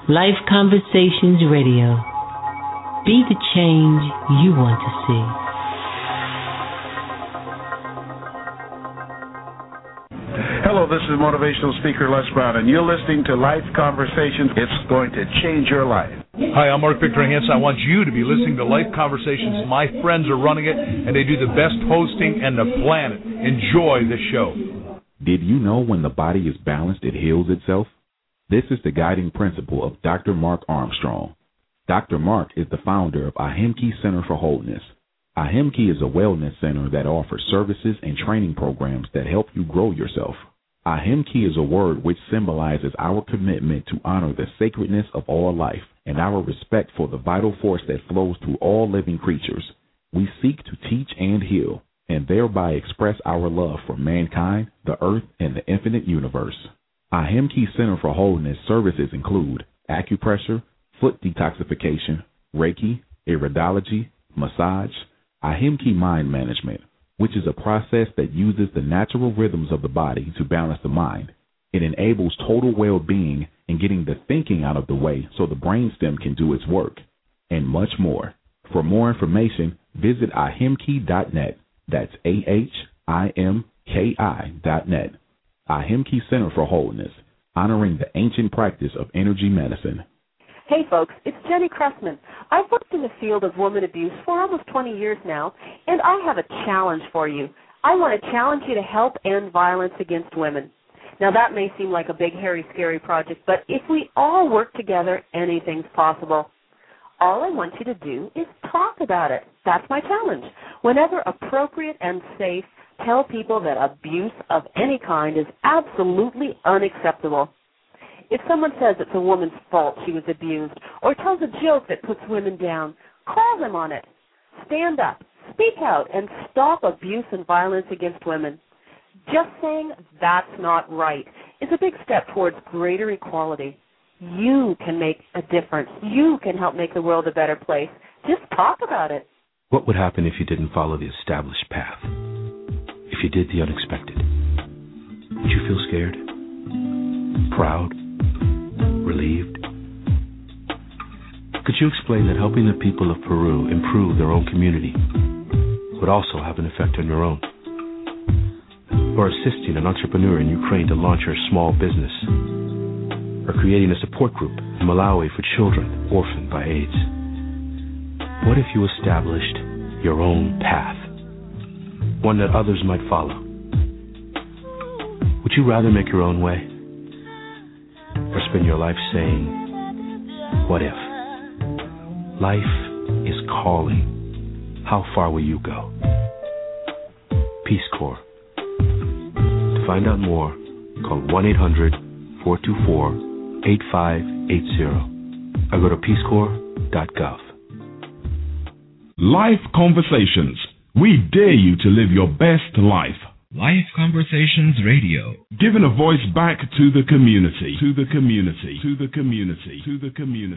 Life Conversations Radio. Be the change you want to see. Hello, this is motivational speaker Les Brown, and you're listening to Life Conversations. It's going to change your life. Hi, I'm Mark Victor Hansen. I want you to be listening to Life Conversations. My friends are running it, and they do the best hosting in the planet. Enjoy the show. Did you know when the body is balanced, it heals itself? This is the guiding principle of Dr. Mark Armstrong. Dr. Mark is the founder of Ahimki Center for Wholeness. Ahimki is a wellness center that offers services and training programs that help you grow yourself. Ahimki is a word which symbolizes our commitment to honor the sacredness of all life and our respect for the vital force that flows through all living creatures. We seek to teach and heal, and thereby express our love for mankind, the earth, and the infinite universe. Ahimki Center for Wholeness services include acupressure, foot detoxification, Reiki, iridology, massage, Ahimki Mind Management, which is a process that uses the natural rhythms of the body to balance the mind. It enables total well-being and getting the thinking out of the way so the brainstem can do its work, and much more. For more information, visit ahimki.net. That's AHIMKI.net. Ahimki Center for Wholeness, honoring the ancient practice of energy medicine. Hey folks, it's Jenny Cressman. I've worked in the field of woman abuse for almost 20 years now, and I have a challenge for you. I want to challenge you to help end violence against women. Now that may seem like a big, hairy, scary project, but if we all work together, anything's possible. All I want you to do is talk about it. That's my challenge. Whenever appropriate and safe, tell people that abuse of any kind is absolutely unacceptable. If someone says it's a woman's fault she was abused or tells a joke that puts women down, call them on it. Stand up, speak out, and stop abuse and violence against women. Just saying that's not right is a big step towards greater equality. You can make a difference. You can help make the world a better place. Just talk about it. What would happen if you didn't follow the established path? If you did the unexpected? Would you feel scared? Proud? Relieved? Could you explain that helping the people of Peru improve their own community would also have an effect on your own? Or assisting an entrepreneur in Ukraine to launch her small business? Or creating a support group in Malawi for children orphaned by AIDS? What if you established your own path? One that others might follow? Would you rather make your own way? Or spend your life saying, what if? Life is calling. How far will you go? Peace Corps. To find out more, call 1-800-424-8580 or go to peacecorps.gov. Life Conversations. We dare you to live your best life. Life Conversations Radio. Giving a voice back to the community. To the community. To the community. To the community.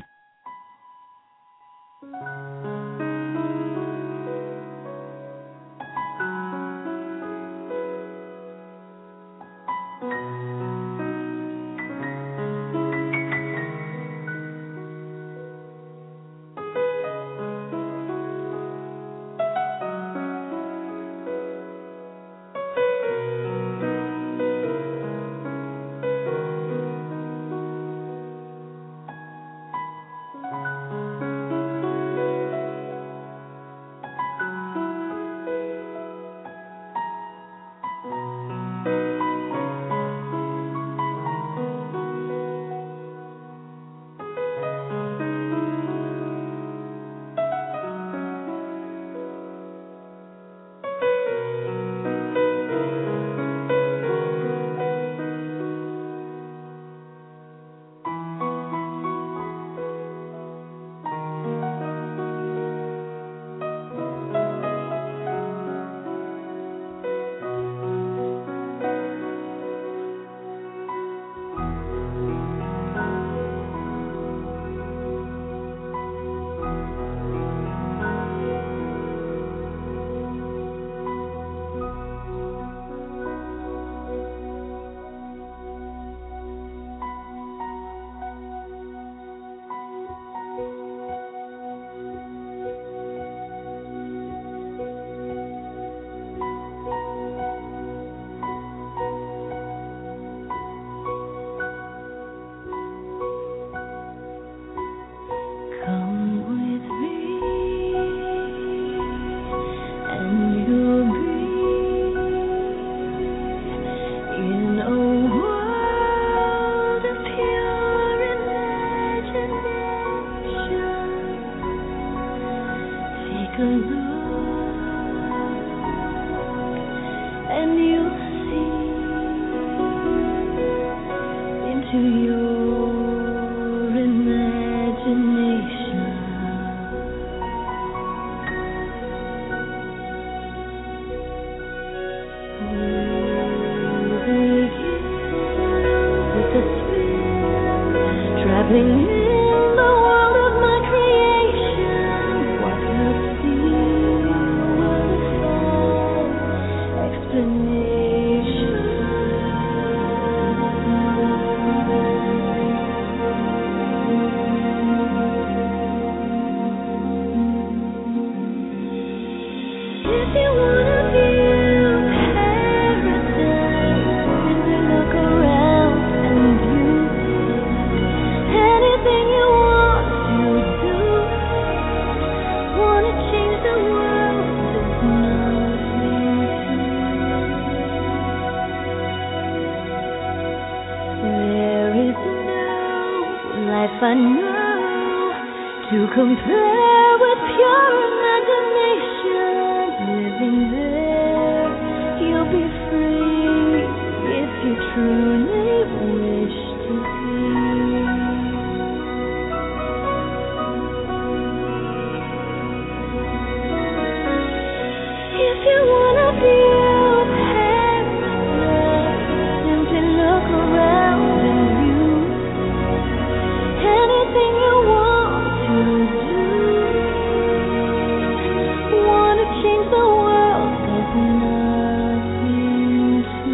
to your imagination. We'll begin with the thrill, traveling in the world of my creation. What we'll see will defy explanation. If you wanna view paradise, simply look around and view anything you want to do. Wanna change the world, there's nothing to. There is no life I know to compare with pure imagination. Living there, you'll be free if you truly wish to be. If you wanna view paradise, simply look around and view anything you want to do. Wanna change the world, there's nothing to.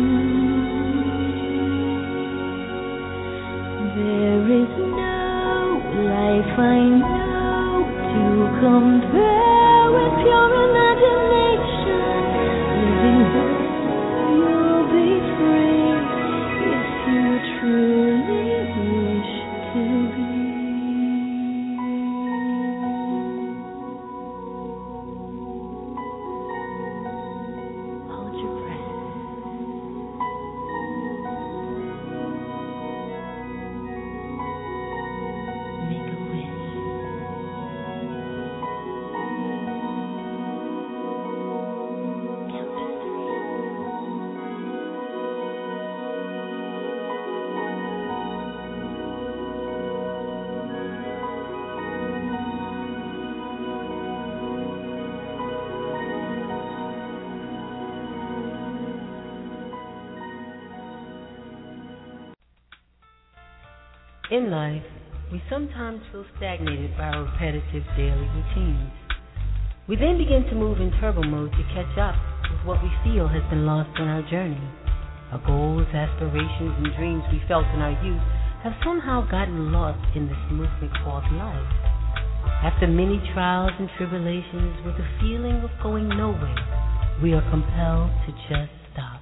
There is no life I know to compare with pure imagination. Living there, you'll be free if you truly wish to be. Hold your breath. Make a wish. Count to 3. In life, we sometimes feel stagnated by our repetitive daily routines. We then begin to move in turbo mode to catch up with what we feel has been lost on our journey. Our goals, aspirations, and dreams we felt in our youth have somehow gotten lost in this movement called life. After many trials and tribulations with a feeling of going nowhere, we are compelled to just stop.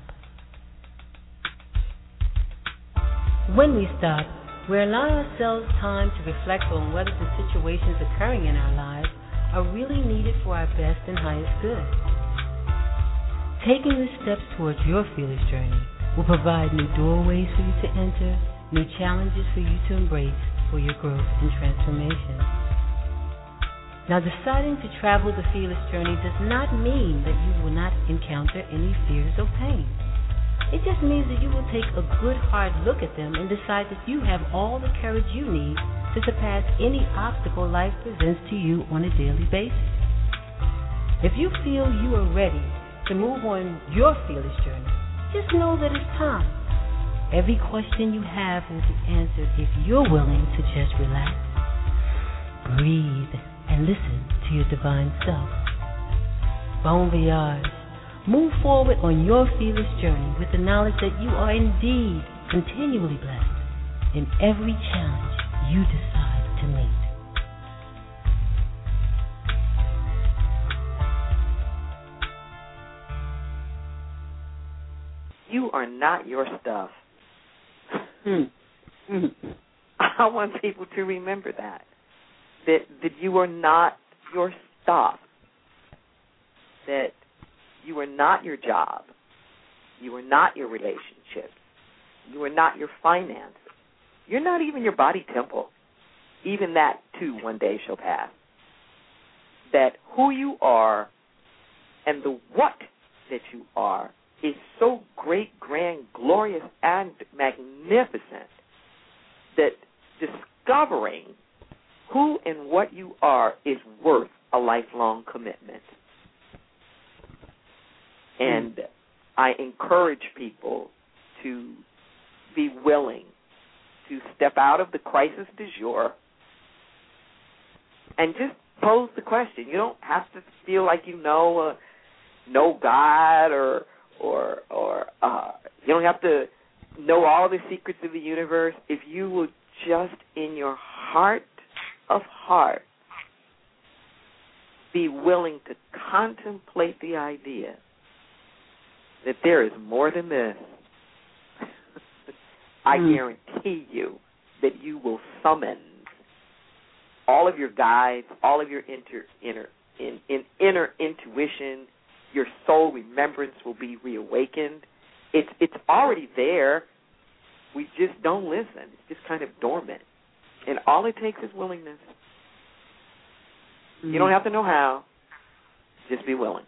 When we stop, we allow ourselves time to reflect on whether the situations occurring in our lives are really needed for our best and highest good. Taking the steps towards your fearless journey will provide new doorways for you to enter, new challenges for you to embrace for your growth and transformation. Now, deciding to travel the fearless journey does not mean that you will not encounter any fears or pain. It just means that you will take a good hard look at them and decide that you have all the courage you need to surpass any obstacle life presents to you on a daily basis. If you feel you are ready to move on your fearless journey, just know that it's time. Every question you have will be answered if you're willing to just relax, breathe, and listen to your divine self. Bon voyage. Move forward on your fearless journey with the knowledge that you are indeed continually blessed in every challenge you decide to meet. You are not your stuff. I want people to remember that you are not your stuff, that you are not your job, you are not your relationships, you are not your finances, you're not even your body temple. Even that, too, one day shall pass. That who you are and the what that you are is so great, grand, glorious, and magnificent discovering who and what you are is worth a lifelong commitment. And I encourage people to be willing to step out of the crisis du jour and just pose the question. You don't have to feel like you know God or you don't have to know all the secrets of the universe. If you will just in your heart of hearts be willing to contemplate the idea that there is more than this, I guarantee you that you will summon all of your guides, all of your inner intuition. Your soul remembrance will be reawakened. It's already there. We just don't listen. It's just kind of dormant. And all it takes is willingness. You don't have to know how. Just be willing.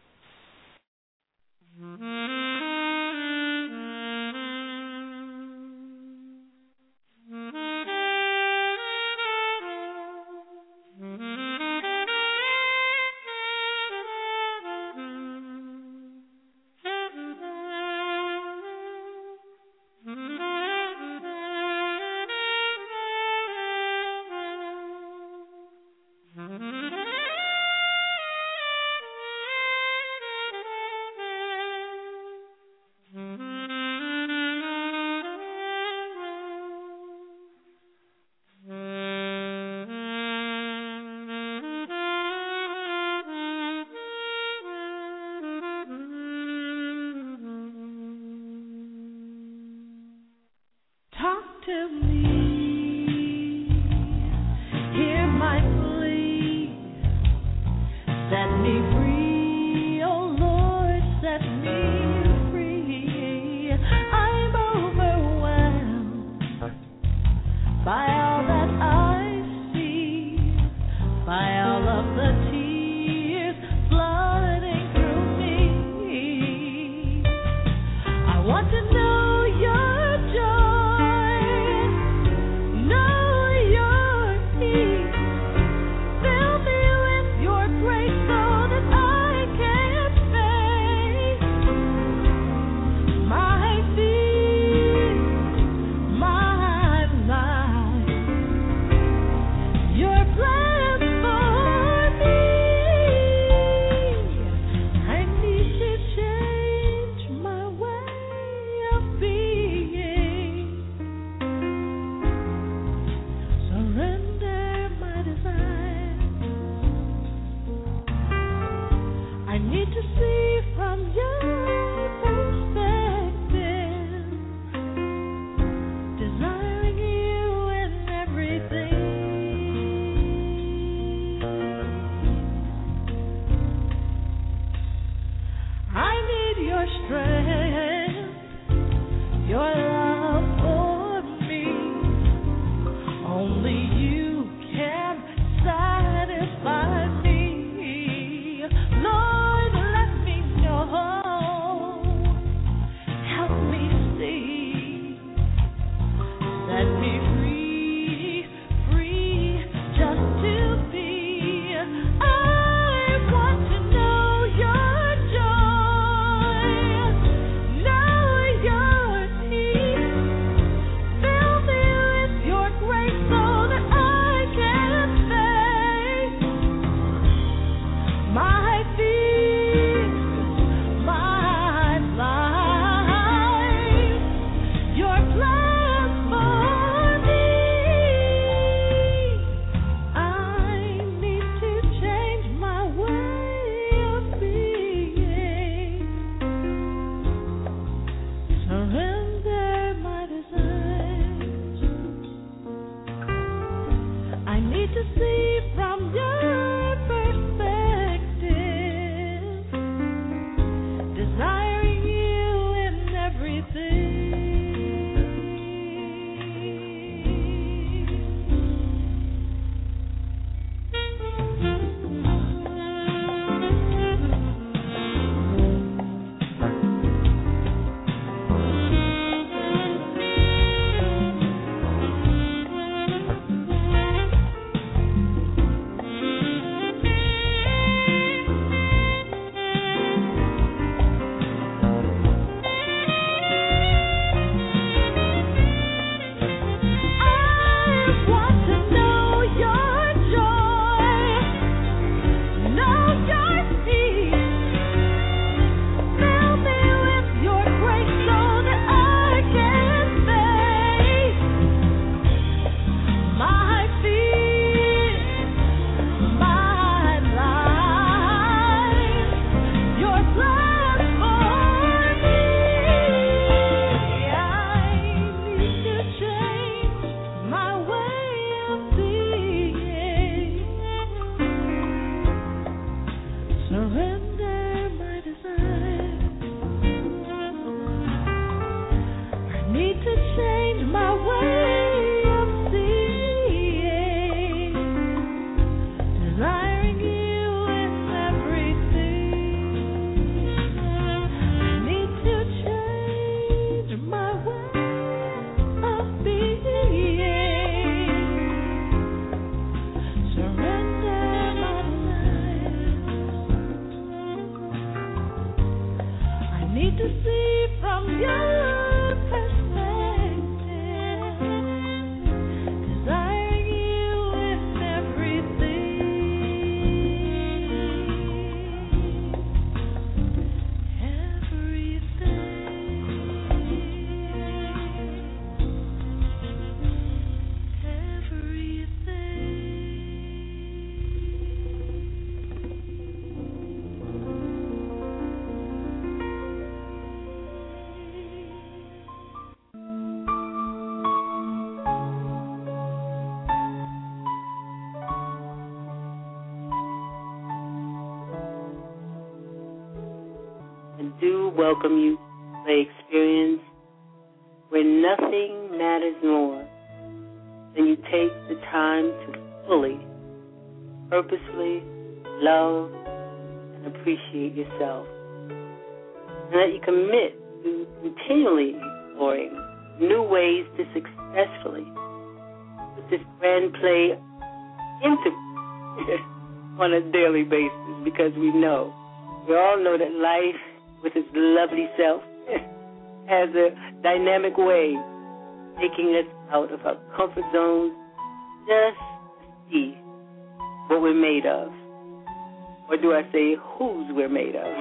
welcome you to play experience where nothing matters more than you take the time to fully, purposefully love and appreciate yourself. And that you commit to continually exploring new ways to successfully put this grand play into on a daily basis, because we all know that life with its lovely self has a dynamic way taking us out of our comfort zones just to see what we're made of. Or do I say whose we're made of?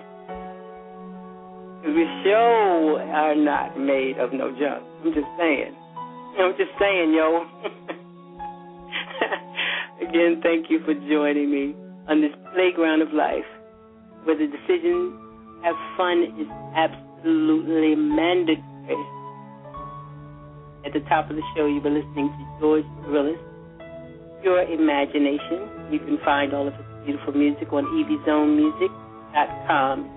Because we sure are not made of no junk. I'm just saying, yo. Again, thank you for joining me on this playground of life, where the decision to have fun is absolutely mandatory. At the top of the show, you've been listening to George Barillas, Pure Imagination. You can find all of his beautiful music on evzonemusic.com.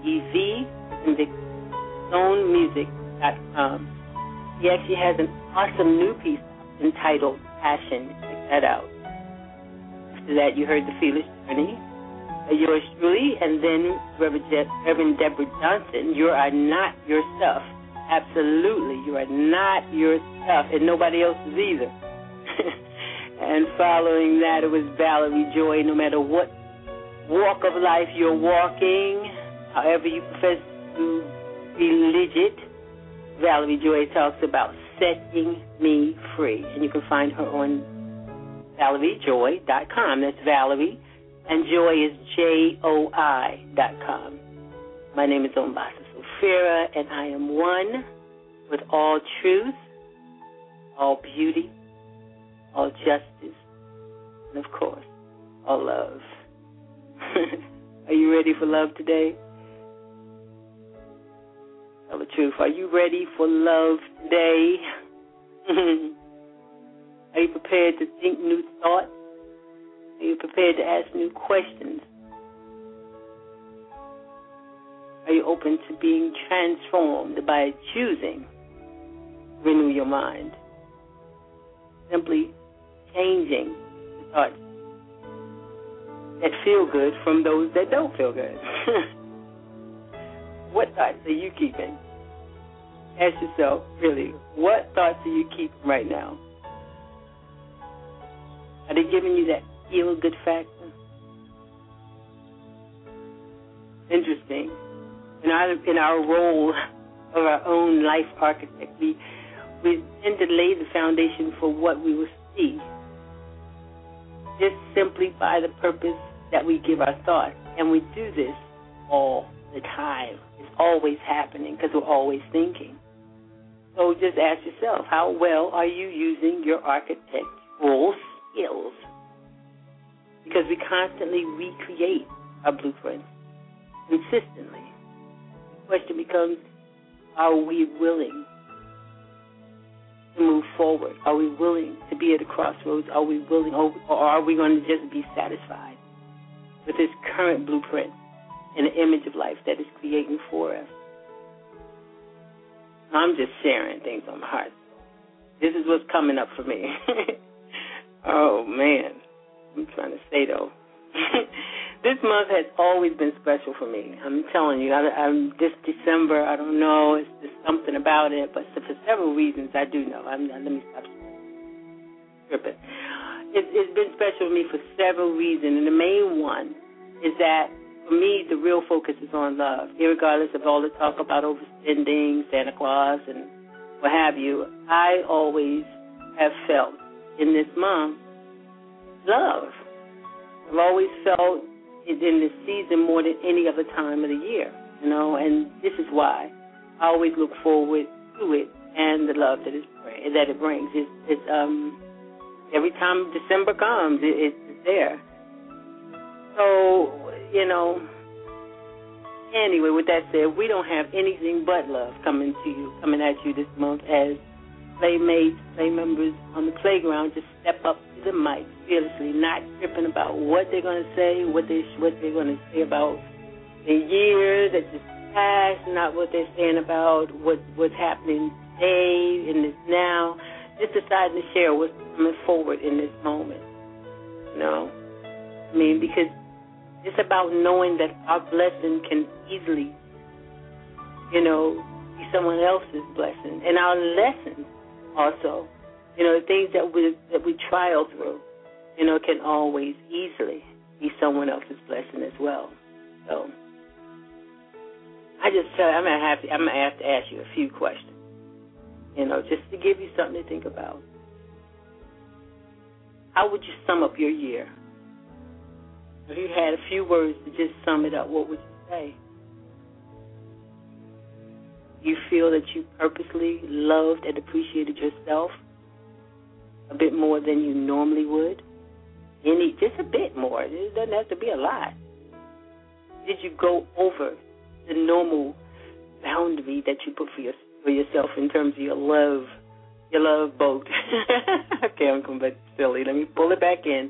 evzonemusic.com. He actually has an awesome new piece entitled Passion. Check that out. After that, you heard The Fearless Journey, yours truly, and then Reverend Deborah Johnson, You Are Not Your Stuff. Absolutely, you are not your stuff, and nobody else is either. And following that, it was Valerie Joy. No matter what walk of life you're walking, however you profess to be legit, Valerie Joy talks about setting me free. And you can find her on ValerieJoy.com. That's Valerie. And Joy is JOI.com. My name is Ombasa Sofira, and I am one with all truth, all beauty, all justice, and of course, all love. Are you ready for love today? Tell the truth. Are you ready for love today? Are you prepared to think new thoughts? Are you prepared to ask new questions? Are you open to being transformed by choosing to renew your mind? Simply changing the thoughts that feel good from those that don't feel good. What thoughts are you keeping? Ask yourself, really, what thoughts are you keeping right now? Are they giving you that feel-good factor? Interesting. In our role of our own life architect, we tend to lay the foundation for what we will see, just simply by the purpose that we give our thoughts. And we do this all the time. It's always happening because we're always thinking. So just ask yourself, how well are you using your architectural skills? Because we constantly recreate our blueprints consistently. The question becomes, are we willing to move forward? Are we willing to be at a crossroads? Are we willing, or are we going to just be satisfied with this current blueprint and the image of life that is creating for us? I'm just sharing things on my heart. This is what's coming up for me. Oh, man. I'm trying to say, though. This month has always been special for me. I'm telling you, I'm this December, I don't know, it's just something about it, but for several reasons I do know. Let me stop tripping. It's been special for me for several reasons, and the main one is that, for me, the real focus is on love. Irregardless of all the talk about overspending, Santa Claus, and what have you, I always have felt in this month love. I've always felt it in this season more than any other time of the year, and this is why I always look forward to it and the love that it brings. It's every time December comes, it's there. So, anyway, with that said, we don't have anything but love coming at you this month as playmates, play members on the playground just step up to the mic fearlessly, not tripping about what they're going to say, what they're going to say about the year that just past, not what they're saying about what's happening today, in this now. Just deciding to share what's coming forward in this moment. You know? I mean, because it's about knowing that our blessing can easily, you know, be someone else's blessing. And our lessons also, you know, the things that we trial through, you know, can always easily be someone else's blessing as well. So I just tell you, I'm gonna have to ask you a few questions, you know, just to give you something to think about. How would you sum up your year? If you had a few words to just sum it up, what would you say? You feel that you purposely loved and appreciated yourself a bit more than you normally would? Just a bit more. It doesn't have to be a lot. Did you go over the normal boundary that you put for yourself in terms of your love boat? Okay, I'm going back silly. Let me pull it back in.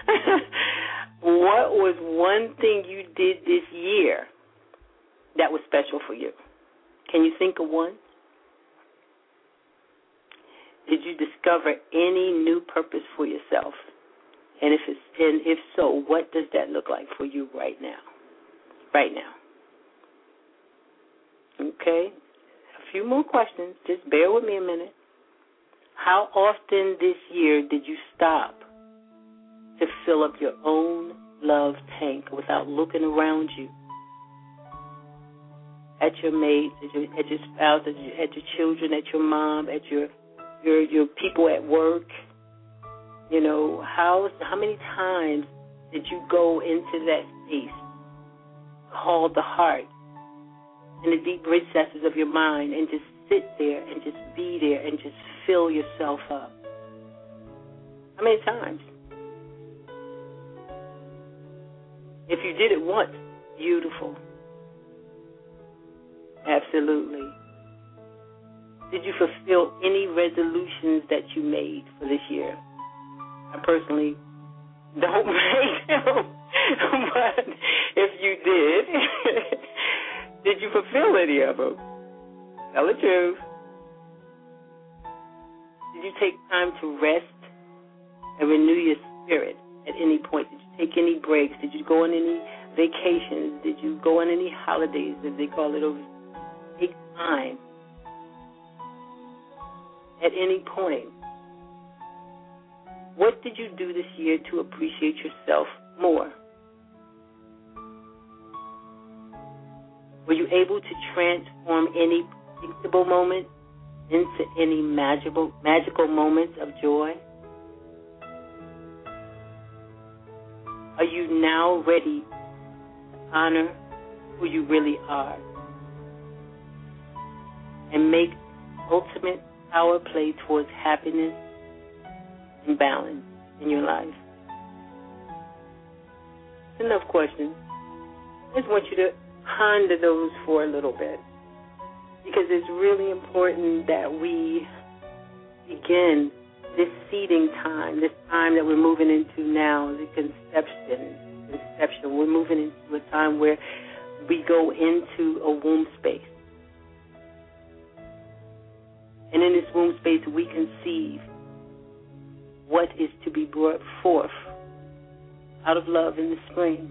What was one thing you did this year that was special for you? Can you think of one? Did you discover any new purpose for yourself? And if so, what does that look like for you right now? Right now. Okay? A few more questions. Just bear with me a minute. How often this year did you stop to fill up your own love tank without looking around you? At your mates, at your spouse, at your children, at your mom, at your people at work. You know, how many times did you go into that space called the heart in the deep recesses of your mind and just sit there and just be there and just fill yourself up? How many times? If you did it once, beautiful. Absolutely. Did you fulfill any resolutions that you made for this year? I personally don't make them, but if you did you fulfill any of them? Tell the truth. Did you take time to rest and renew your spirit at any point? Did you take any breaks? Did you go on any vacations? Did you go on any holidays, as they call it over? Take time at any point. What did you do this year to appreciate yourself more? Were you able to transform any predictable moment into any magical moments of joy? Are you now ready to honor who you really are and make ultimate power play towards happiness and balance in your life? That's enough questions. I just want you to ponder those for a little bit, because it's really important that we begin this seeding time, this time that we're moving into now, the conception. We're moving into a time where we go into a womb space. And in this womb space, we conceive what is to be brought forth out of love in the spring.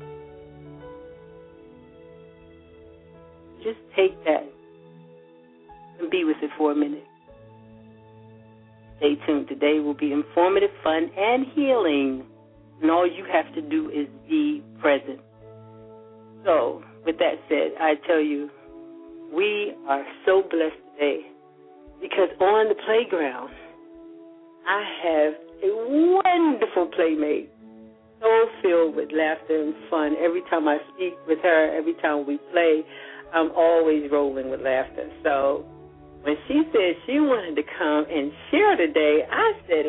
Just take that and be with it for a minute. Stay tuned. Today will be informative, fun, and healing. And all you have to do is be present. So, with that said, I tell you, we are so blessed today, because on the playground, I have a wonderful playmate, so filled with laughter and fun. Every time I speak with her, every time we play, I'm always rolling with laughter. So when she said she wanted to come and share today, I said,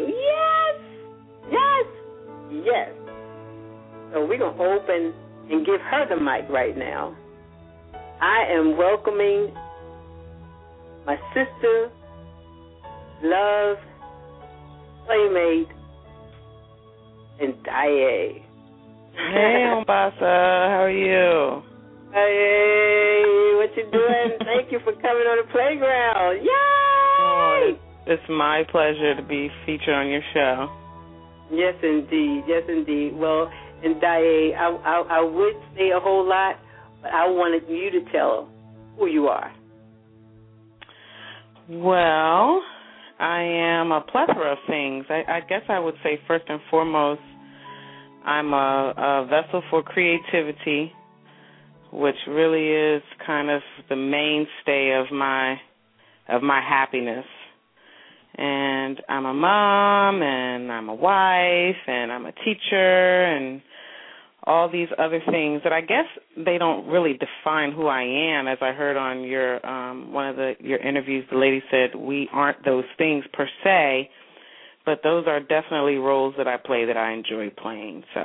yes. So we're going to open and give her the mic right now. I am welcoming my sister, love, playmate, and Daye. Hey, Mombasa. How are you? Hey, what you doing? Thank you for coming on the playground. Yay! Oh, it's my pleasure to be featured on your show. Yes, indeed. Yes, indeed. Well, and Daye, I would say a whole lot, but I wanted you to tell who you are. Well, I am a plethora of things. I guess I would say first and foremost, I'm a vessel for creativity, which really is kind of the mainstay of my happiness. And I'm a mom, and I'm a wife, and I'm a teacher, and all these other things that I guess they don't really define who I am. As I heard on your one of your interviews, the lady said we aren't those things per se, but those are definitely roles that I play that I enjoy playing. So.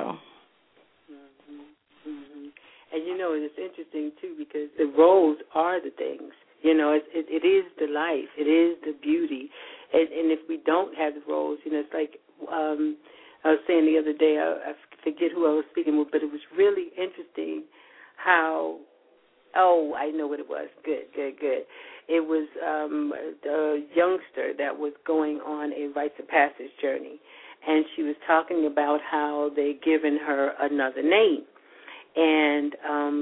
Mm-hmm. And you know, it's interesting too because the roles are the things. You know, it is the life, it is the beauty, and if we don't have the roles, you know, it's like I was saying the other day. I forget who I was speaking with, but it was really interesting how. Oh, I know what it was. Good. It was a youngster that was going on a rites of passage journey, and she was talking about how they'd given her another name. And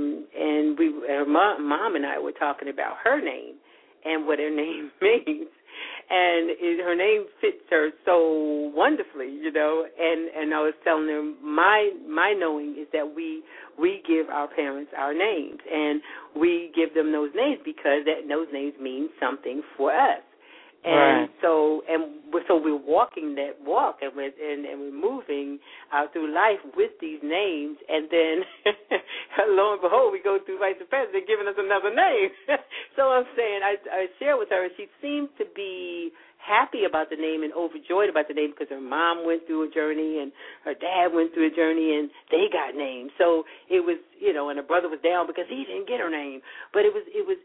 her mom and I were talking about her name and what her name means, and her name fits her so wonderfully, you know. And I was telling her my knowing is that we give our parents our names, and we give them those names because those names mean something for us. And right. so we're walking that walk, and we're moving through life with these names, and then lo and behold, we go through rites of passage. They're giving us another name. So I'm saying I share with her, and she seemed to be happy about the name and overjoyed about the name because her mom went through a journey and her dad went through a journey, and they got names. So it was, you know, and her brother was down because he didn't get her name. But it was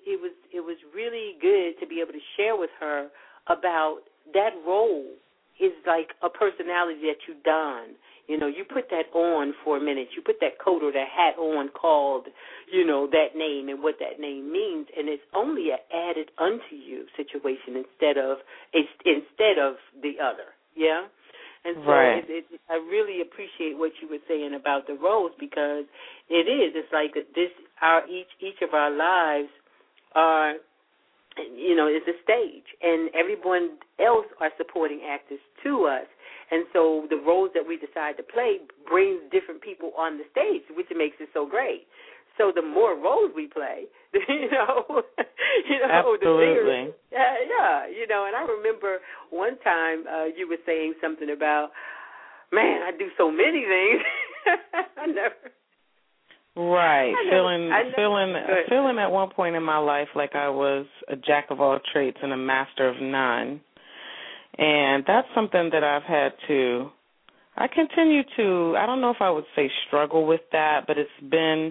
really good to be able to share with her about that role is like a personality that you don. You know, you put that on for a minute. You put that coat or that hat on called, you know, that name and what that name means, and it's only an added unto you situation instead of the other. Yeah? And so right. I really appreciate what you were saying about the roles because it's like each of our lives are, you know, is a stage, and everyone else are supporting actors to us. And so the roles that we decide to play brings different people on the stage, which makes it so great. So the more roles we play, you know, absolutely. Yeah, you know. And I remember one time you were saying something about, man, I do so many things. I never. Right, feeling at one point in my life like I was a jack of all trades and a master of none, and that's something that I continue to, I don't know if I would say struggle with that, but it's been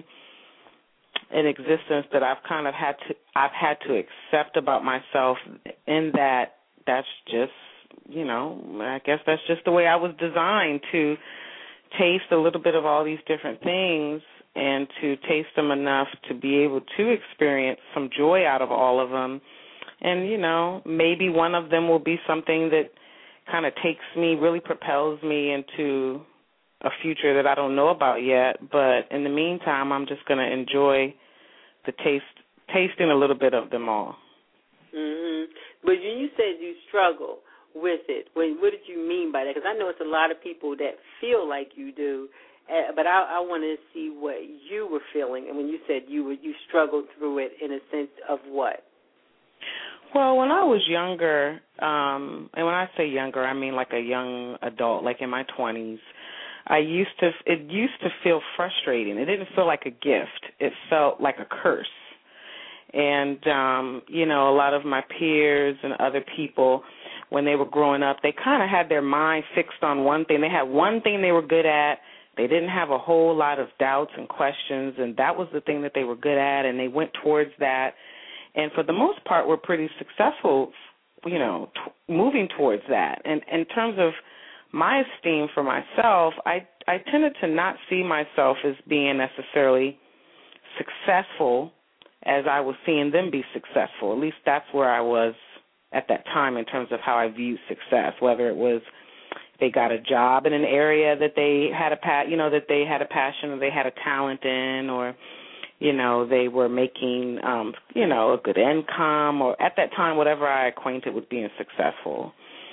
an existence that I've had to accept about myself, in that that's just, you know, I guess that's just the way I was designed, to taste a little bit of all these different things and to taste them enough to be able to experience some joy out of all of them. And, you know, maybe one of them will be something that kind of really propels me into a future that I don't know about yet. But in the meantime, I'm just going to enjoy the tasting a little bit of them all. Mm-hmm. But you said you struggle with it. What did you mean by that? Because I know it's a lot of people that feel like you do. But I want to see what you were feeling, and when you said you struggled through it, in a sense of what? Well, when I was younger, and when I say younger, I mean like a young adult, like in my 20s, it used to feel frustrating. It didn't feel like a gift. It felt like a curse. And, you know, a lot of my peers and other people, when they were growing up, they kind of had their mind fixed on one thing. They had one thing they were good at. They didn't have a whole lot of doubts and questions, and that was the thing that they were good at, and they went towards that. And for the most part, were pretty successful, you know, moving towards that. And in terms of my esteem for myself, I tended to not see myself as being necessarily successful as I was seeing them be successful. At least that's where I was at that time in terms of how I viewed success, whether it was they got a job in an area that they had that they had a passion or they had a talent in, or they were making a good income, or at that time whatever I acquainted with being successful.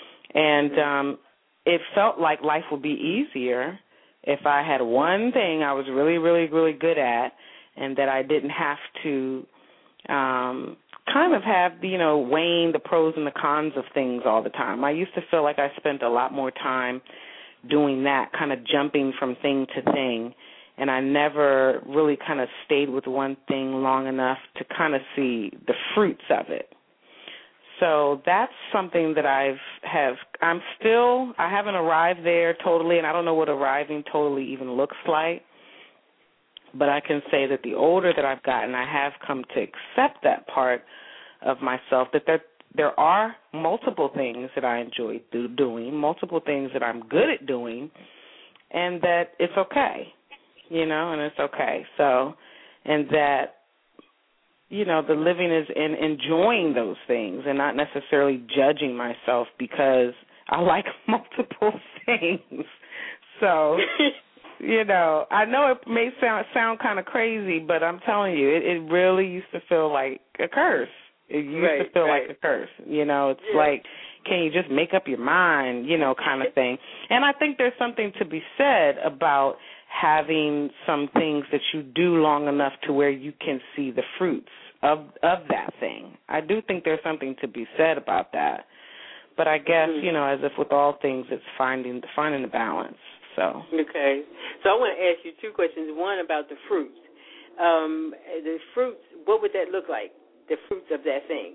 And it felt like life would be easier if I had one thing I was really, really, really good at, and that I didn't have to kind of have, weighing the pros and the cons of things all the time. I used to feel like I spent a lot more time doing that, kind of jumping from thing to thing, and I never really kind of stayed with one thing long enough to kind of see the fruits of it. So that's something that I haven't arrived there totally, and I don't know what arriving totally even looks like. But I can say that the older that I've gotten, I have come to accept that part of myself, that there are multiple things that I enjoy doing, multiple things that I'm good at doing, and that it's okay, and it's okay. So, and that, the living is in enjoying those things and not necessarily judging myself because I like multiple things. So... I know it may sound kind of crazy, but I'm telling you, it really used to feel like a curse. It used to feel like a curse. It's like, can you just make up your mind, kind of thing. And I think there's something to be said about having some things that you do long enough to where you can see the fruits of that thing. I do think there's something to be said about that. But I guess, as if with all things, it's finding the balance. So. Okay. So I want to ask you two questions. One about the fruits. The fruits, what would that look like, the fruits of that thing?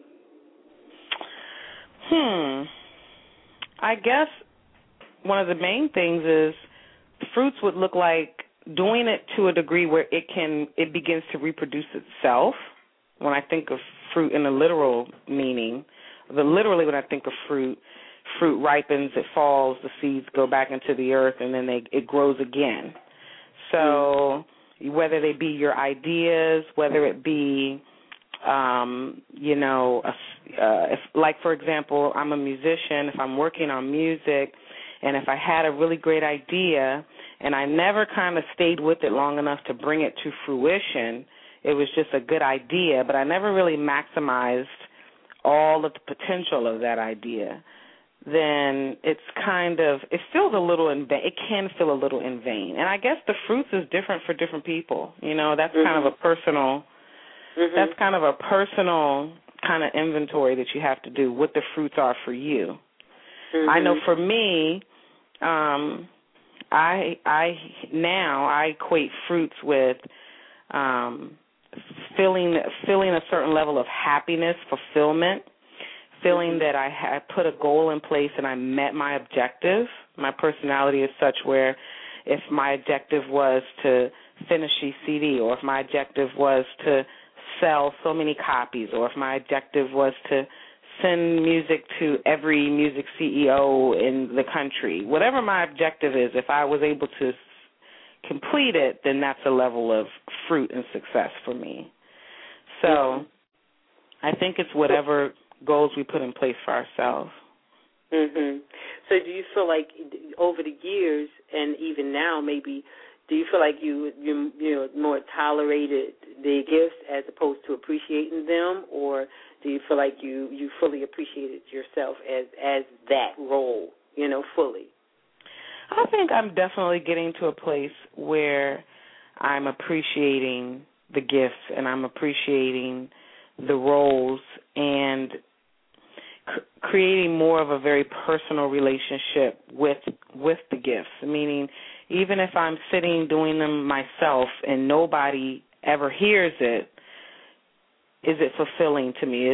I guess one of the main things is fruits would look like doing it to a degree where it begins to reproduce itself. When I think of fruit in a literal meaning, literally when I think of fruit ripens, it falls, the seeds go back into the earth, and then it grows again. So whether they be your ideas, whether it be, if, like, for example, I'm a musician, if I'm working on music, and if I had a really great idea and I never kind of stayed with it long enough to bring it to fruition, it was just a good idea, but I never really maximized all of the potential of that idea, then it feels a little in vain. It can feel a little in vain. And I guess the fruits is different for different people. That's kind of a personal, that's kind of a personal kind of inventory that you have to do, what the fruits are for you. I know for me, I equate fruits with feeling a certain level of happiness, fulfillment, feeling that I put a goal in place and I met my objective. My personality is such where if my objective was to finish a CD, or if my objective was to sell so many copies, or if my objective was to send music to every music CEO in the country, whatever my objective is, if I was able to complete it, then that's a level of fruit and success for me. So I think it's whatever goals we put in place for ourselves. So do you feel like over the years, and even now maybe, do you feel like you more tolerated the gifts as opposed to appreciating them, or do you feel like you fully appreciated yourself as that role, fully? I think I'm definitely getting to a place where I'm appreciating the gifts and I'm appreciating the roles and creating more of a very personal relationship with the gifts, meaning even if I'm sitting doing them myself and nobody ever hears it, is it fulfilling to me?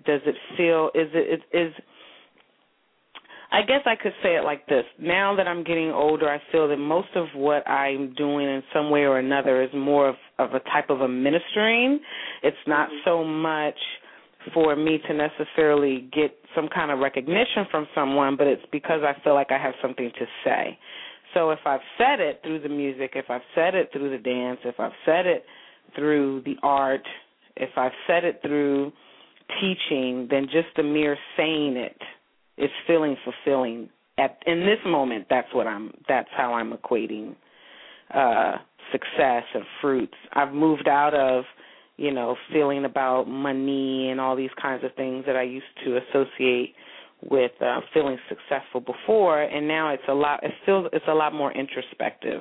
I guess I could say it like this. Now that I'm getting older, I feel that most of what I'm doing in some way or another is more of a type of a ministering. It's not so much for me to necessarily get some kind of recognition from someone, but it's because I feel like I have something to say. So if I've said it through the music, if I've said it through the dance, if I've said it through the art, if I've said it through teaching, then just the mere saying it is feeling fulfilling. In this moment, that's how I'm equating success and fruits. I've moved out of, feeling about money and all these kinds of things that I used to associate with feeling successful before, and now it's a lot more introspective.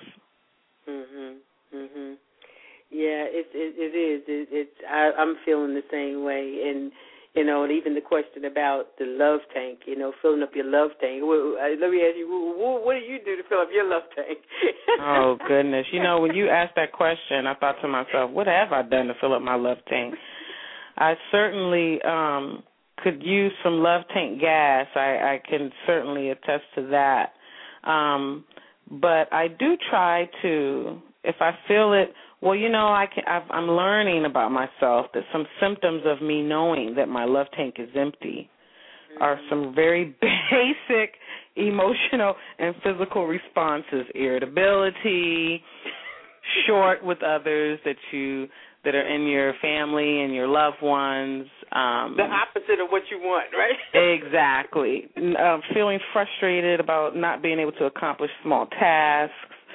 Yeah, it is. I'm feeling the same way, and and even the question about the love tank, filling up your love tank. Let me ask you, what do you do to fill up your love tank? Oh goodness, when you asked that question, I thought to myself, what have I done to fill up my love tank? I certainly could use some love tank gas. I can certainly attest to that. But I do try to, if I feel it. Well, I'm learning about myself that some symptoms of me knowing that my love tank is empty are some very basic emotional and physical responses: irritability, short with others that are in your family and your loved ones. The opposite of what you want, right? Exactly. Feeling frustrated about not being able to accomplish small tasks.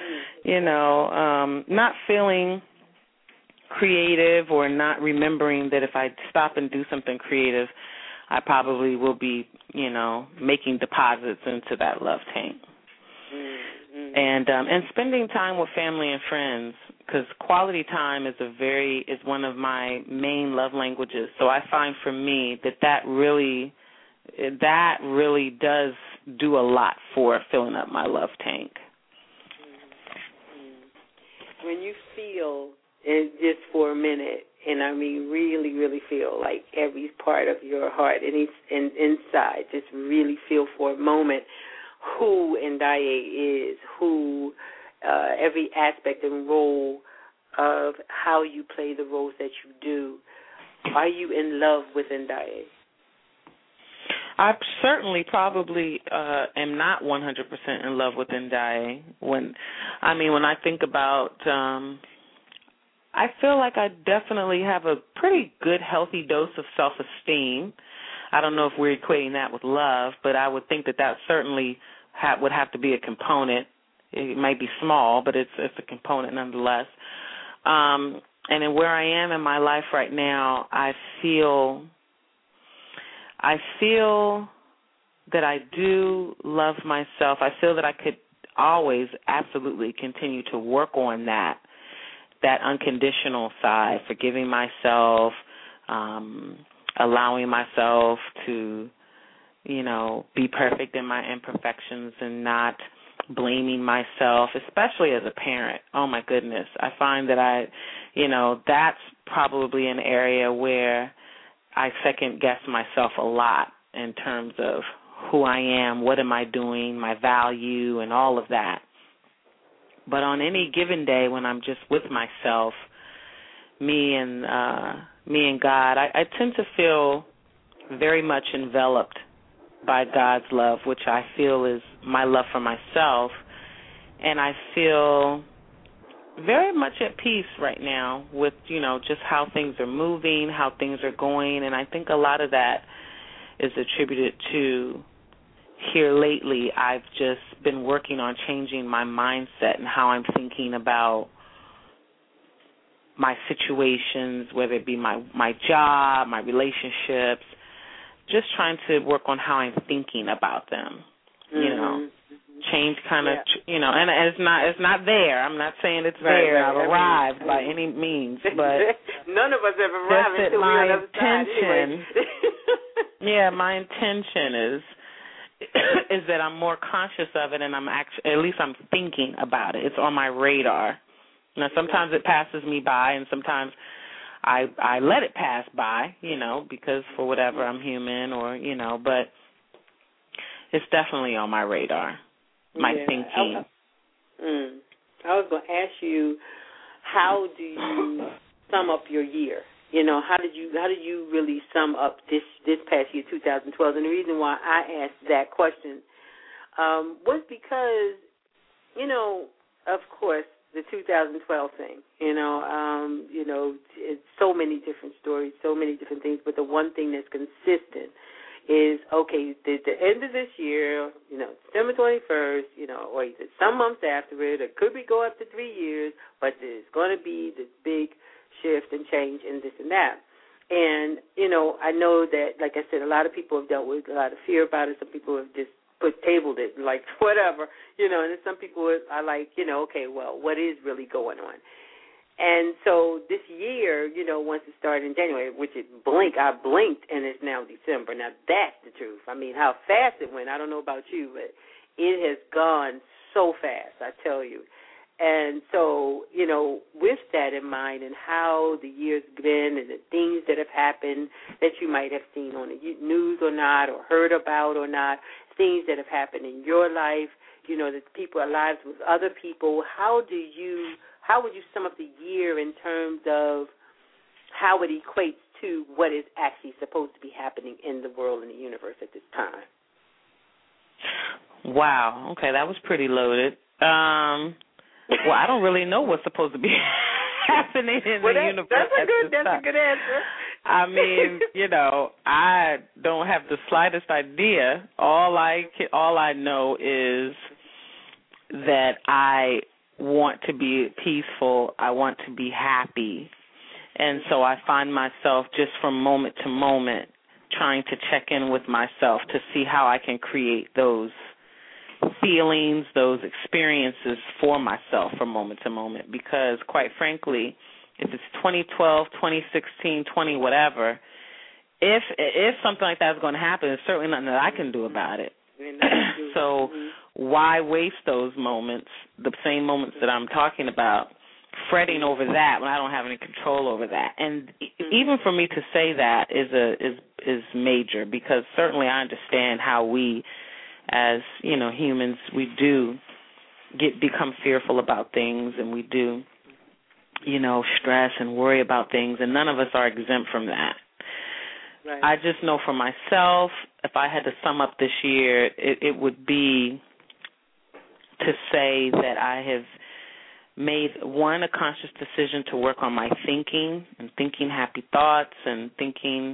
Not feeling creative or not remembering that if I stop and do something creative, I probably will be, making deposits into that love tank. And spending time with family and friends, because quality time is one of my main love languages. So I find for me that really does do a lot for filling up my love tank. When you feel, just for a minute, and I mean really, really feel like every part of your heart and inside, just really feel for a moment who Ndaye is, who every aspect and role of how you play the roles that you do. Are you in love with Ndaye? I certainly probably am not 100% in love with Ndaye. When I think about, I feel like I definitely have a pretty good, healthy dose of self-esteem. I don't know if we're equating that with love, but I would think that certainly would have to be a component. It might be small, but it's a component nonetheless. And in where I am in my life right now, I feel that I do love myself. I feel that I could always absolutely continue to work on that unconditional side, forgiving myself, allowing myself to, be perfect in my imperfections and not blaming myself, especially as a parent. Oh, my goodness. I find that that's probably an area where I second-guess myself a lot in terms of who I am, what am I doing, my value, and all of that. But on any given day when I'm just with myself, me and God, I tend to feel very much enveloped by God's love, which I feel is my love for myself, and I feel very much at peace right now with, just how things are moving, how things are going, and I think a lot of that is attributed to here lately. I've just been working on changing my mindset and how I'm thinking about my situations, whether it be my job, my relationships, just trying to work on how I'm thinking about them, change kind of, and it's not there. I'm not saying it's there. I've arrived by any means, but none of us have arrived until we're on the other side anyway. Yeah, my intention is that I'm more conscious of it, and at least I'm thinking about it. It's on my radar. Now, sometimes it passes me by, and sometimes I let it pass by, because for whatever, I'm human, or but it's definitely on my radar. My thinking. I was going to ask you, how do you sum up your year? How did you really sum up this past year, 2012? And the reason why I asked that question was because, of course, the 2012 thing. It's so many different stories, so many different things, but the one thing that's consistent is, okay, the end of this year, December 21st, or either some months after it, or could we go up to 3 years, but there's going to be this big shift and change and this and that. And, I know that, like I said, a lot of people have dealt with a lot of fear about it. Some people have just tabled it, like, whatever, and then some people are like, okay, well, what is really going on? And so this year, once it started in January, which I blinked, and it's now December. Now, that's the truth. I mean, how fast it went, I don't know about you, but it has gone so fast, I tell you. And so, with that in mind and how the year's been and the things that have happened that you might have seen on the news or not, or heard about or not, things that have happened in your life, that people are lives with other people, how would you sum up the year in terms of how it equates to what is actually supposed to be happening in the world and the universe at this time? Wow. Okay, that was pretty loaded. Well, I don't really know what's supposed to be happening in the universe. That's a good answer. I mean, I don't have the slightest idea. All I know is that I want to be peaceful. I want to be happy. And so I find myself just from moment to moment trying to check in with myself to see how I can create those feelings, those experiences for myself from moment to moment. Because, quite frankly, if it's 2012, 2016, 20 whatever, if something like that is going to happen, there's certainly nothing that I can do about it. So why waste those moments, the same moments that I'm talking about, fretting over that when I don't have any control over that? And even for me to say that is major, because certainly I understand how we, as humans, we do become fearful about things, and we do stress and worry about things, and none of us are exempt from that. Right. I just know for myself, if I had to sum up this year, it would be to say that I have made, one, a conscious decision to work on my thinking and thinking happy thoughts and thinking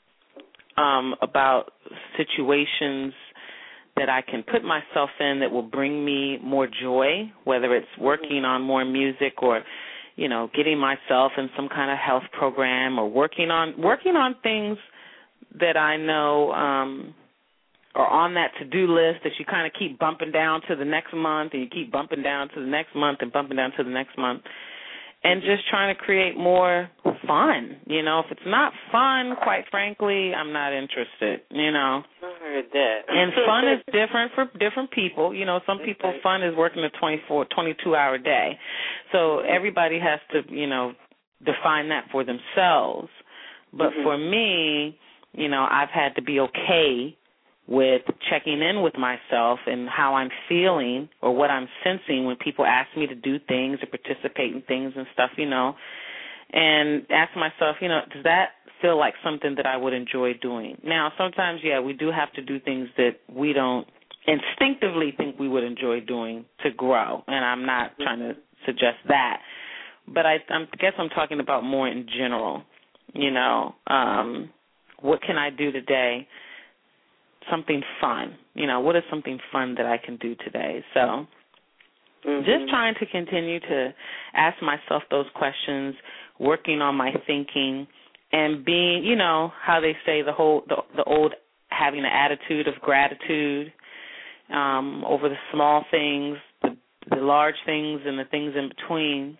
about situations that I can put myself in that will bring me more joy, whether it's working on more music or, getting myself in some kind of health program, or working on things that I know are on that to-do list that you kind of keep bumping down to the next month, and you keep bumping down to the next month and bumping down to the next month, and just trying to create more fun. If it's not fun, quite frankly, I'm not interested, I heard that. And fun is different for different people. Some people, fun is working a 22-hour day. So everybody has to, define that for themselves. But for me, I've had to be okay with checking in with myself and how I'm feeling or what I'm sensing when people ask me to do things or participate in things and stuff, and ask myself, does that feel like something that I would enjoy doing? Now, sometimes, we do have to do things that we don't instinctively think we would enjoy doing to grow, and I'm not trying to suggest that. But I guess I'm talking about more in general, what can I do today? Something fun. What is something fun that I can do today? So just trying to continue to ask myself those questions, working on my thinking, and being, how they say the old having an attitude of gratitude over the small things, the large things, and the things in between.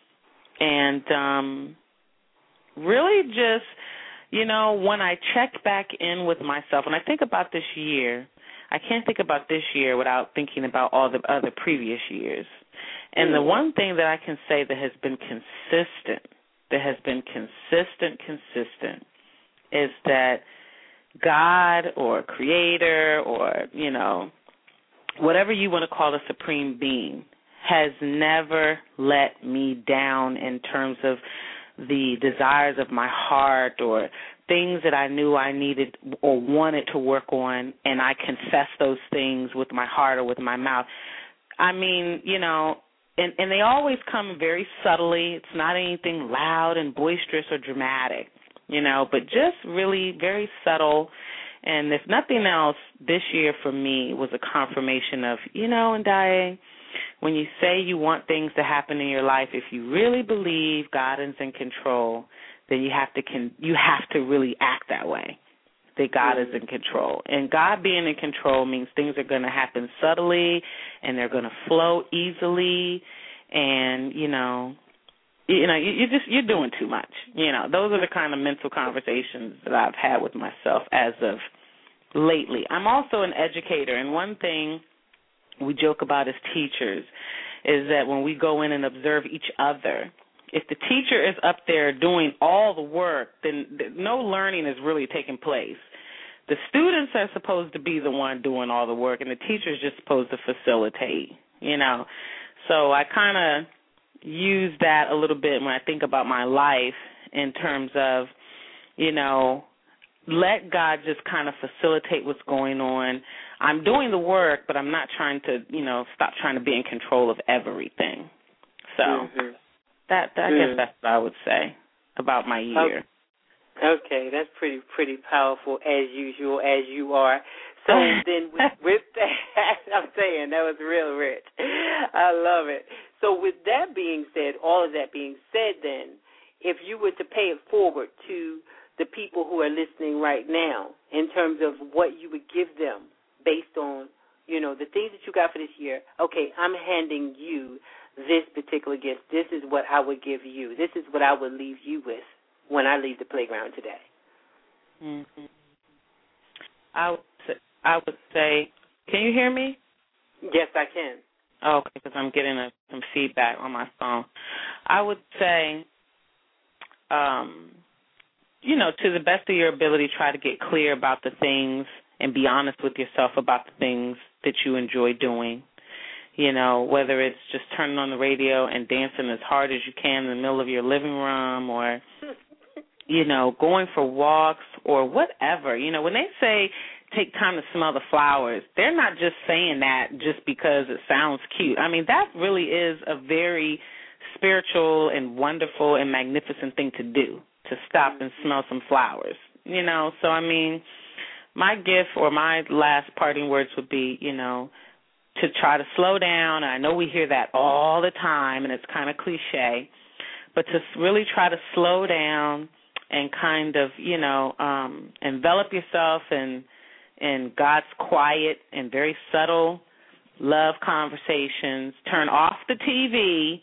And really just, when I check back in with myself, when I think about this year, I can't think about this year without thinking about all the other previous years. And the one thing that I can say that has been consistent, is that God or Creator or, whatever you want to call a supreme being, has never let me down in terms of the desires of my heart or things that I knew I needed or wanted to work on, and I confess those things with my heart or with my mouth. I mean, and they always come very subtly. It's not anything loud and boisterous or dramatic, but just really very subtle. And if nothing else, this year for me was a confirmation of, Ndaye, when you say you want things to happen in your life, if you really believe God is in control, then you have to really act that way, that God is in control. And God being in control means things are going to happen subtly and they're going to flow easily, and you're doing too much. Those are the kind of mental conversations that I've had with myself as of lately. I'm also an educator, and one thing we joke about as teachers is that when we go in and observe each other, if the teacher is up there doing all the work, then no learning is really taking place. The students are supposed to be the one doing all the work, and the teacher is just supposed to facilitate, So I kind of use that a little bit when I think about my life in terms of, let God just kind of facilitate what's going on. I'm doing the work, but I'm not trying to, stop trying to be in control of everything. So I guess that's what I would say about my year. Okay, that's pretty powerful as usual, as you are. So then with that, I'm saying that was real rich. I love it. So with that being said, all of that being said then, if you were to pay it forward to the people who are listening right now in terms of what you would give them based on, the things that you got for this year, okay, I'm handing you this particular gift. This is what I would give you. This is what I would leave you with when I leave the playground today. Mm-hmm. I would say, can you hear me? Yes, I can. Oh, okay, because I'm getting some feedback on my phone. I would say, to the best of your ability, try to get clear about the things and be honest with yourself about the things that you enjoy doing. Whether it's just turning on the radio and dancing as hard as you can in the middle of your living room, or, going for walks or whatever. When they say take time to smell the flowers, they're not just saying that just because it sounds cute. I mean, that really is a very spiritual and wonderful and magnificent thing to do, to stop and smell some flowers. So, I mean, my gift or my last parting words would be, to try to slow down. I know we hear that all the time, and it's kind of cliche, but to really try to slow down and kind of, envelop yourself in God's quiet and very subtle love conversations. Turn off the TV,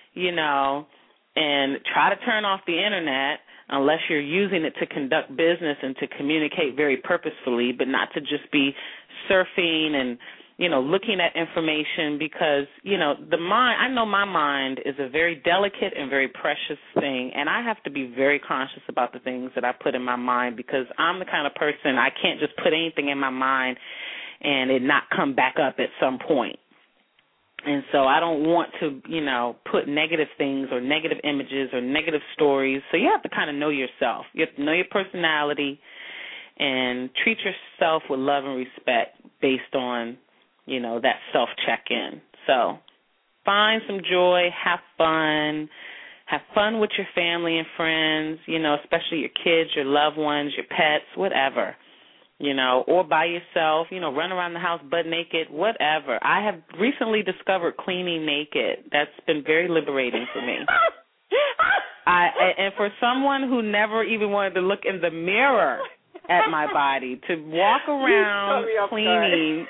and try to turn off the Internet unless you're using it to conduct business and to communicate very purposefully, but not to just be surfing and, looking at information, because, the mind, I know my mind is a very delicate and very precious thing, and I have to be very conscious about the things that I put in my mind, because I'm the kind of person, I can't just put anything in my mind and it not come back up at some point. And so I don't want to, put negative things or negative images or negative stories. So you have to kind of know yourself. You have to know your personality and treat yourself with love and respect based on, that self-check-in. So find some joy, have fun with your family and friends, especially your kids, your loved ones, your pets, whatever. Or by yourself, run around the house butt naked, whatever. I have recently discovered cleaning naked. That's been very liberating for me. And for someone who never even wanted to look in the mirror at my body, to walk around cleaning.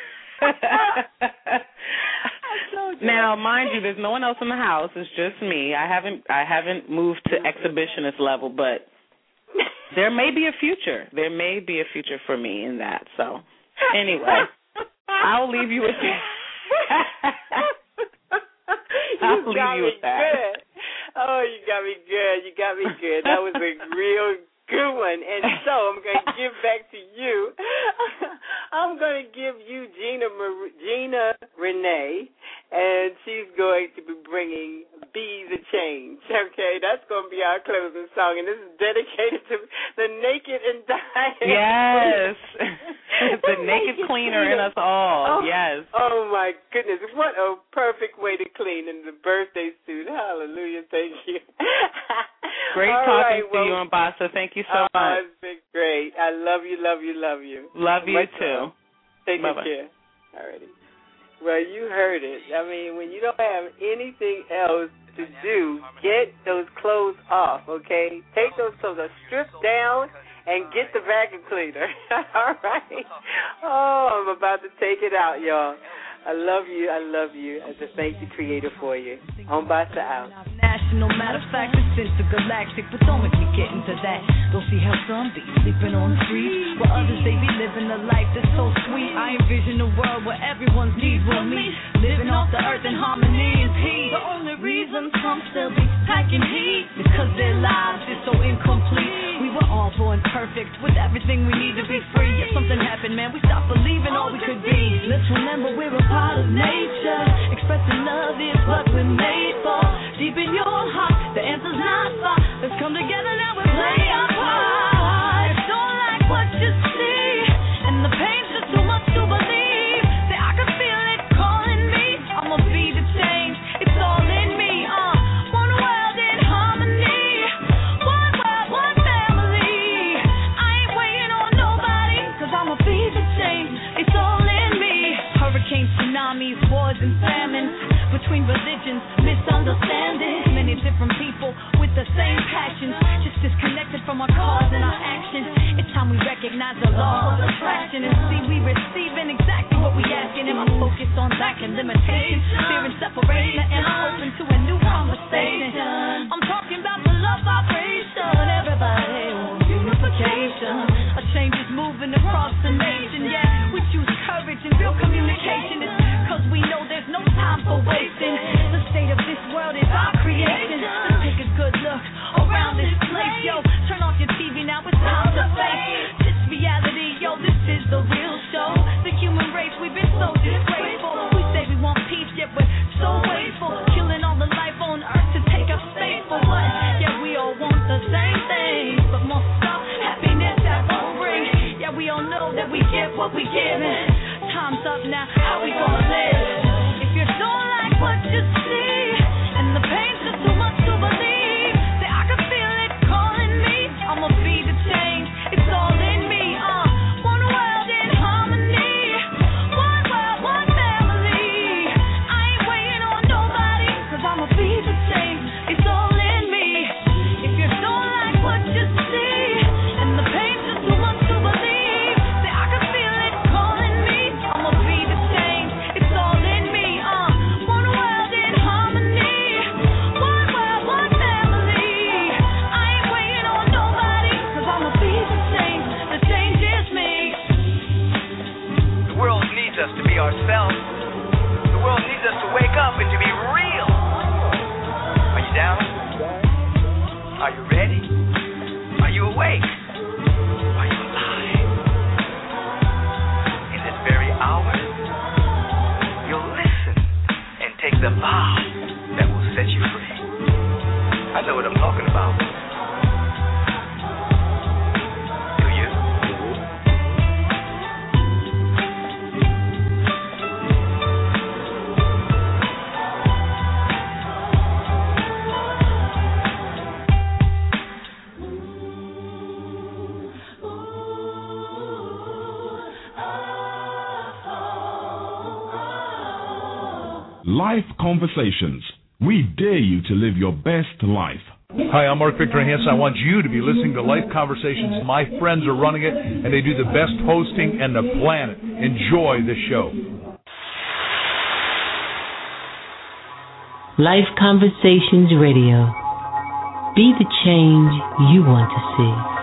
Now, mind you, there's no one else in the house. It's just me. I haven't moved to exhibitionist level, but there may be a future. There may be a future for me in that. So, anyway, I'll leave you with that. I'll leave you with that. Good. Oh, you got me good. You got me good. That was a real good one. And so I'm going to give back to you. I'm going to give you Gina Renee, and she's going to be bringing Be the Change. Okay, that's going to be our closing song, and this is dedicated to the naked and dying. Yes. The naked cleaner in us all. Oh, yes. Oh, my my goodness. What a perfect way to clean in the birthday suit. Hallelujah. Thank you. Great talking to you, Ambassa. Thank you so much. It's been great. I love you, love you, love you. Love you, too. Take care. All righty. Well, you heard it. I mean, when you don't have anything else to do, get those clothes off, okay? Take those clothes off, strip down, and get the vacuum cleaner. All right? Oh, I'm about to take it out, y'all. I love you. I love you. I just thank the Creator for you. Ambassa out. National, matter of fact, it's intergalactic, but don't make me get into that. Don't see how some be sleeping on the street, while others, they be living a life that's so sweet. I envision a world where everyone's needs will meet, living off the earth in harmony and peace. The only reason some still be packing heat is because their lives is so incomplete. We were all born perfect, with everything we need to be free. If something happened, man, we stopped believing all we could be. Let's remember we're a part of nature, expressing love is what we're made for. Deep in your heart, the answer's not far. Let's come together now and play our part. Don't like what you see, and the pain's just too much to believe. Say I can feel it calling me. I'ma be the change. It's all in me. One world in harmony. One world, one family. I ain't waiting on nobody, 'cause I'ma be the change. It's all in me. Hurricanes, tsunamis, wars and famines, between religions, misunderstandings. Many different people with the same passions, just disconnected from our cause and our actions. It's time we recognize the law of attraction and see we receiving exactly what we asking. Am I focused on lacking limitations, fearing separation, and I'm open to a new conversation? I'm talking about the love vibration. Everybody wants unification. A change is moving across the nation. Yeah, we choose courage and real communication. It's 'cause we know there's no time for wasting. The state of this world is our creation. Let's take a good look around this place, yo. Turn off your TV now, it's time to face this reality, yo. This is the real show. The human race, we've been so disgraceful. We say we want peace, yet we're so wasteful. Killing all the life on earth to take up space for what? Yeah, we all want the same thing, but more stuff, happiness that won't bring. Yeah, we all know that we get what we give. Time's up now, how we gonna live? If you don't like what you see, and the pain's just too much to believe, say I can feel it calling me. I'ma be the change. It's all in me. One world in harmony. One world, one family. I ain't waiting on nobody, 'cause I'ma be the change. It's all in me. If you don't like what you see, and the pain's just too much to believe, say I can feel it calling me. I'ma be the change. It's all in me. One world in harmony. One world, one family. I ain't waiting on nobody, 'cause I'ma be the change. The change is me. The world needs us to be ourselves. The world needs us to wake up and to be real. Are you down? Are you ready? Are you awake? Are you alive? In this very hour, you'll listen and take the vow that will set you free. I know what I'm talking about. Do you? Life Conversations. We dare you to live your best life. Hi, I'm Mark Victor Hansen. I want you to be listening to Life Conversations. My friends are running it, and they do the best hosting on the planet. Enjoy the show. Life Conversations Radio. Be the change you want to see.